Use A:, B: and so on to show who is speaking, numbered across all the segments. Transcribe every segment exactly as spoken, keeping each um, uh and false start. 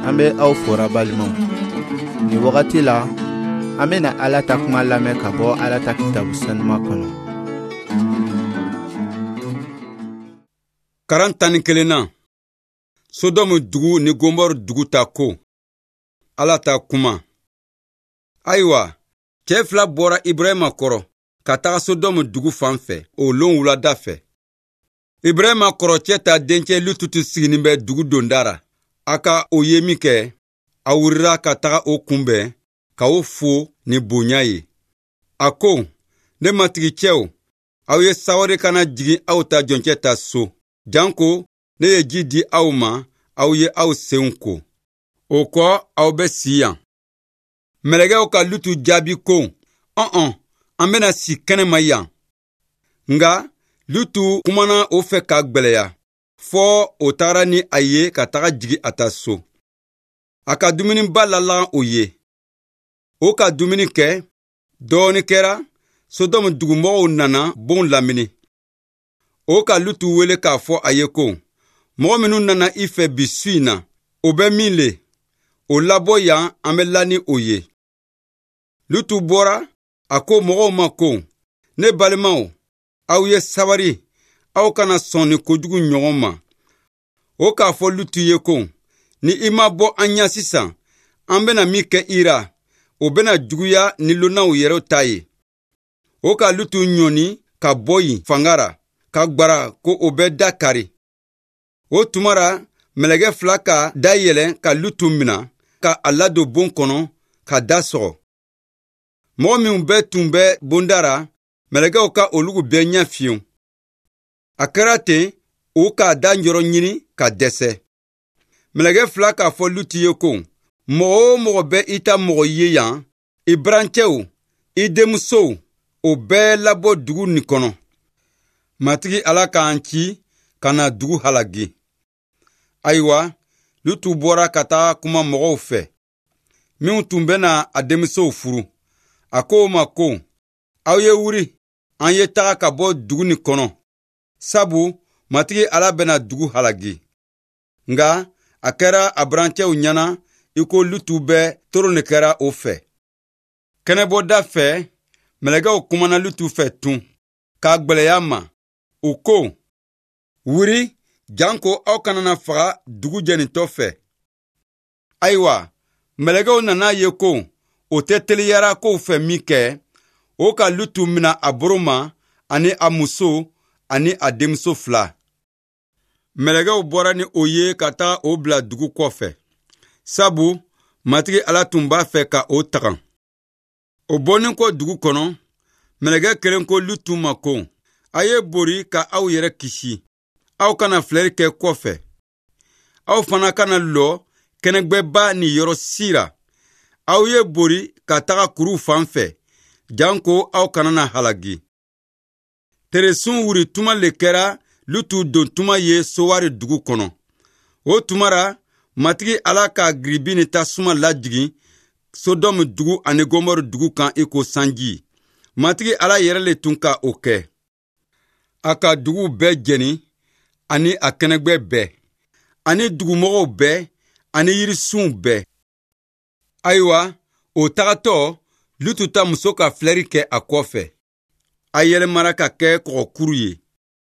A: an bɛ aw fora balimaw. Ni wagati la an bɛna Ala ta kuma lamɛn ka bɔ Ala ta kitabu sanuman kɔnɔ.
B: Karan tan ni kelenna Sodomu dugu ni Gomor dugu ta ko. Ala ta kuma. Ayiwa, cɛ fila bɔra Ibrahima kɔrɔ ka taga Sodomu dugu fan fɛ o lon wulada fɛ. Ibrahima kɔrɔ cɛ ta dencɛ Lutu siginin bɛ dugu dondara. A ka o ye min kɛ, a wurira ka taga o kunbɛn ka o fo ni bonya ye. A ko, ne matigi cɛw, aw ye sawari kana jigin aw ta jɔncɛ ta so. Janko, ne ye ji di aw ma, aw ye aw senw ko. O kɔ, aw bɛ si yan. Mɛlɛkɛw ka Lutu jaabi ko, ɔn-ɔn, an bɛna si kɛnɛma yan. Nga, Lutu kumana o fɛ ka gbɛlɛya, fɔ o taara ni a ye ka taga jigi a ta so. A ka dumuni ba lalagan o ye. O ka dumuni kɛ, dɔɔni kɛra, Sodomu dugumɔgɔw nana bon lamini. O ka Lutu wele k'a fɔ a ye ko, mɔgɔ minnu nana i fɛ bi su in na, o bɛ min le, o labɔ yan an bɛ la ni o ye. Lutu bɔra, a ko mɔgɔw ma ko, ne balimaw, aw ye sabari, aw kana sɔn ni kojugu ɲɔgɔn ma. O k'a fɔ Lutu ye ko, ni i ma bɔ an ɲa sisan, an bɛna min kɛ ira, o bɛna juguya ni lonaw yɛrɛw ta ye. O ka Lutu ɲɔni ka bɔ yin fangara, ka gbara ko o bɛ da kari. O tumara, mɛlɛkɛ fila ka da yɛlɛ ka Lutu mina, ka a ladon bon kɔnɔ, ka da sɔgɔ. Mɔgɔ min bɛ tun bɛ bondara, mɛlɛkɛw ka olugu bɛɛ ɲɛ fiyewu. A kɛra ten, o k'a da yɔrɔ ɲini ka dɛsɛ. Mɛlɛkɛ fila k'a fɔ Lutu ye ko, mɔgɔ o mɔgɔ bɛ i ta mɔgɔ ye yan, i burancɛw, i denmusow, o bɛɛ labɔ dugu nin kɔnɔ. Matigi Ala k'an ci ka na dugu halagi. Ayiwa, Lutu bɔra ka taa kuma mɔgɔw fɛ. Minw tun bɛna a denmusow furu. A ko o ma ko, aw ye wuri, an ye taga ka bɔ dugu nin kɔnɔ. Sabu, matigi Ala bɛna dugu halagi. Nga, a kɛra a burancɛw ɲana, i ko Lutu bɛ toro ne kɛra o fɛ. Kɛnɛbɔda fɛ, mɛlɛkɛw kumana Lutu fɛ tun, k'a gbɛlɛya ma. U ko, wuri, janko aw kanana faga dugu jɛnintɔ fɛ. Ayiwa, mɛlɛkɛw nana ye ko, o tɛ teliyara kow fɛ min kɛ, o ka Lutu mina a boro ma, ani a muso, ani a denmuso fila. Mɛlɛkɛw bɔra ni o ye ka taa o bila dugu kɔfɛ. Sabu, matigi Ala tun b'a fɛ ka o tagan. O bɔnin kɔ dugu kɔnɔ, mɛlɛkɛ kelen ko Lutu ma ko, a ye bori ka aw yɛrɛ kisi. Aw kana filɛri kɛ kɔfɛ. Aw fana kana lɔ kɛnɛgbɛba ni yɔrɔ sira. Aw ye bori ka taga kuru fan fɛ, janko aw kana na halagi. Teresun wuri tuma le kɛra Lutu don tuma ye sowari dugu kɔnɔ. O tumara, matigi Ala ka giribi ni tasuma lajigin Sodomu dugu ani Gomor dugu kan i ko sanji. Matigi Ala yɛrɛ le tun ka o kɛ. A ka dugu bɛɛ jɛni, ani a kɛnɛgbɛ bɛɛ, ani dugumɔgɔw bɛɛ, ani yirisunw bɛɛ. Ayiwa, o tagatɔ, Lutu ta muso ka filɛri kɛ a kɔfɛ. A yɛlɛmara ka kɛ kɔgɔkuru ye.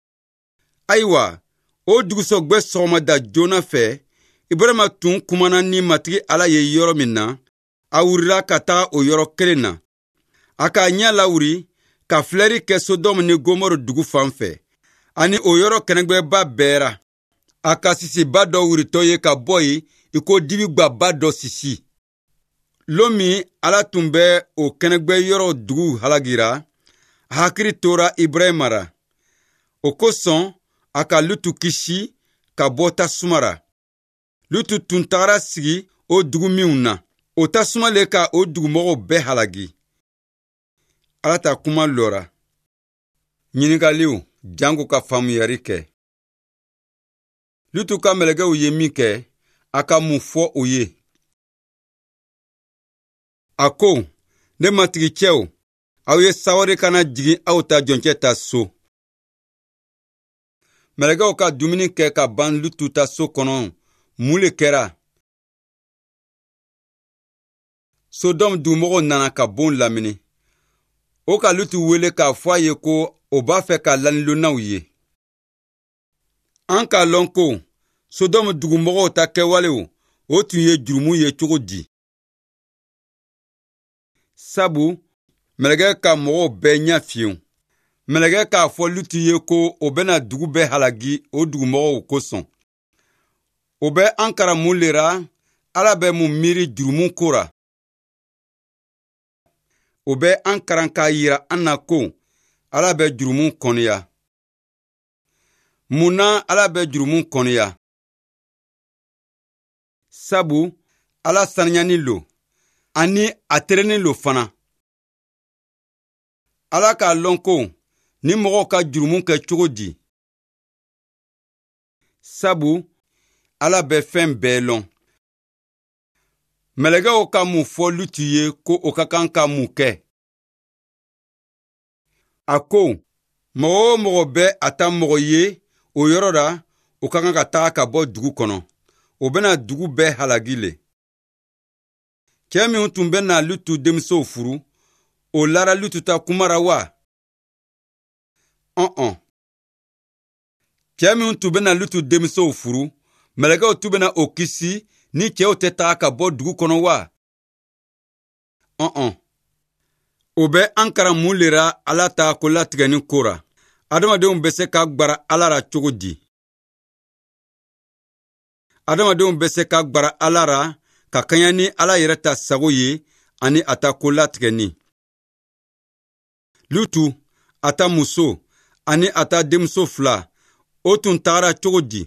B: Ayiwa, o dugusɔgbɛ sɔgɔmada joona fɛ, Ibrahima tun kumana ni matigi Ala ye yɔrɔ min na, a wurira ka taga o yɔrɔ kelen na. A k'a ɲɛ lawuri, ka filɛri kɛ Sodomu ni Gomor dugu fan fɛ, ani o yɔrɔ kɛnɛgbɛba bɛɛra. A ka sisiba dɔ wuritɔ ye ka bɔ yen, i ko dibigwaba dɔ sisi. Lon min Ala tun bɛ o kɛnɛgbɛ yɔrɔ dugu halagira, a hakili tora Ibrahima ra. O kosɔn, a ka Lutu kisi ka bɔ tasumara. Lutu tun tagara sigi o dugu minw na. O tasuma le ka o dugumɔgɔw bɛɛ halagi. Ala ta kuma lɔra. Ɲinigaliw, janko ka faamuyari kɛ. Lutu ka mɛlɛkɛw ye min kɛ, a ka mun fɔ o ye. A ko, ne matigi cɛw, aw ye sawari kana jigin aw ta jɔncɛ ta so. Mɛlɛkɛw ka dumuni kɛ ka ban Lutu ta so kɔnɔ, mun le kɛra? Sodom dumogo nana ka bon lamini. O ka Lutu wele ka fwa ye ko o ba fe ka lanilo na ye. An ka lon ko Sodom dugumogo ta kewale o, o tun ye jurumu ye cogo di. Sabu, melege ka mogo be nya fiyon. Melege ka fwa Lutu ye ko o bena dugu be halagi o dugumogo koson. O be ankara mulera, ala be mu miri jurumu kora. O be ankara ka yira anna ko, ala be jurumu konya. Muna ala be jurumu konya. Sabu, ala sanyani lo, ani atereni lo fana. Ala ka lonko, ni mogo ka jurumu ke cogo di. Sabu, ala be fen belon. Melege o ka mu fo Lutu ye ko o ka kan ka mu ke. A ko, mogo mogo be ata mogo ye, o yoro da, o ka kan ka taga ka bo dugu kono. O bena dugu be halagile. Kè mi tun bena Lutu demso furu, o lara Lutu ta kumara wa. On-on. Kè mi tun bena Lutu demso furu, melege o tu bena o kisi, ni kè o te taga ka bo dugu kono wa. On-on. O be ankara mulera ala ta ko latigani kora. Adamadenw be se ka gbara alara cogo di. Adamadenw be se ka gbara alara ka kanyani ala yɛrɛ ta sago ye ani ata ko latigɛni. Lutu, ata muso, ani ata denmuso fila, o tun tagara cogo di.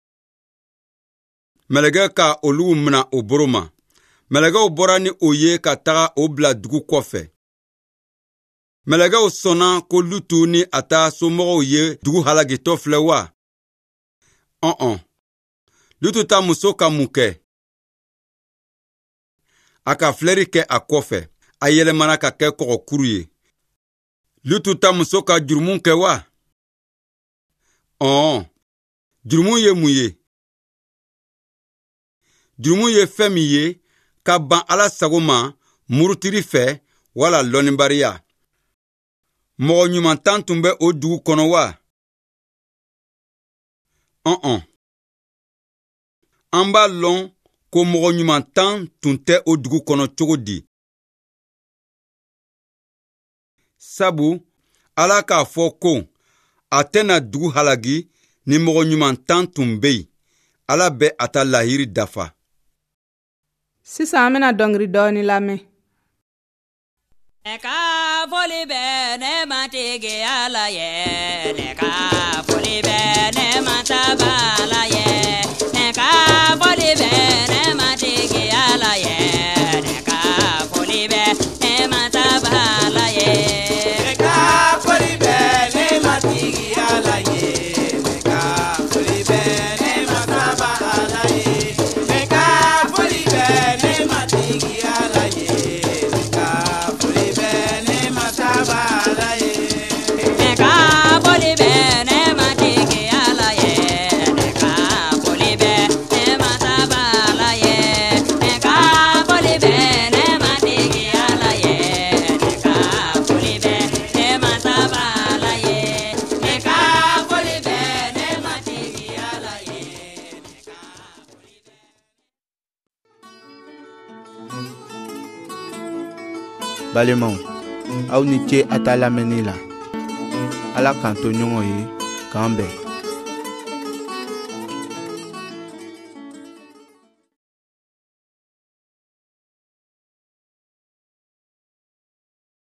B: Melege ka olugu mina o boro ma. Melegew bɔra ni o ye ka taga o bila dugu kɔfɛ. Melegew sɔnna ko Lutu ni ata somɔgɔw ye dugu halagitɔ filɛ wa. On-on. Lutu ta muso ka mun kɛ. A ka filɛri kɛ a kɔfɛ. A yɛlɛmana ka kɛ kɔgɔkuru ye. Lutu ta muso ka jurumu kɛ wa. On. Jurumu ye mun ye. Jurumu ye fɛn min ye ka ban ala sago ma murutiri fɛ wala lɔnnibariya. Mɔgɔ ɲuman tan tun bɛ o dugu kɔnɔ wa. On-on. An b'a lɔn ko mɔgɔ ɲuman tan tun tɛ o dugu kɔnɔ cogo di. Sabu, ala k'a fɔ ko a tɛna dugu halagi ni mɔgɔ ɲuman tan tun bɛ yen. Ala bɛ a ta lahiri dafa.
C: Sisan an bɛna dɔnkili dɔɔni lamɛn.
D: Ne ka foli bɛ ne matigi Ala ye. Ne ka foli bɛ ne mataba Ala ye. Ne ka foli bɛ ne matigi Ala ye. Ne ka foli bɛ ne mataba Ala ye.
E: Ne ka foli bɛ ne matigi Ala ye. Ne ka foli bɛ ne mataba Ala ye. Ne ka foli bɛ ne matigi Ala ye. Ne ka foli bɛ ne mataba Ala ye.
D: Ne ka foli bɛ ne matigi Ala ye. Ne ka foli bɛ ne mataba Ala ye. Ne ka foli bɛ ne matigi Ala ye. Ne ka foli bɛ ne mataba Ala ye. Ne ka foli bɛ ne matigi Ala ye.
A: Balimaw, aw ni ce a ta lamɛnni la. Ala k'an to ɲɔgɔn ye k'an bɛn.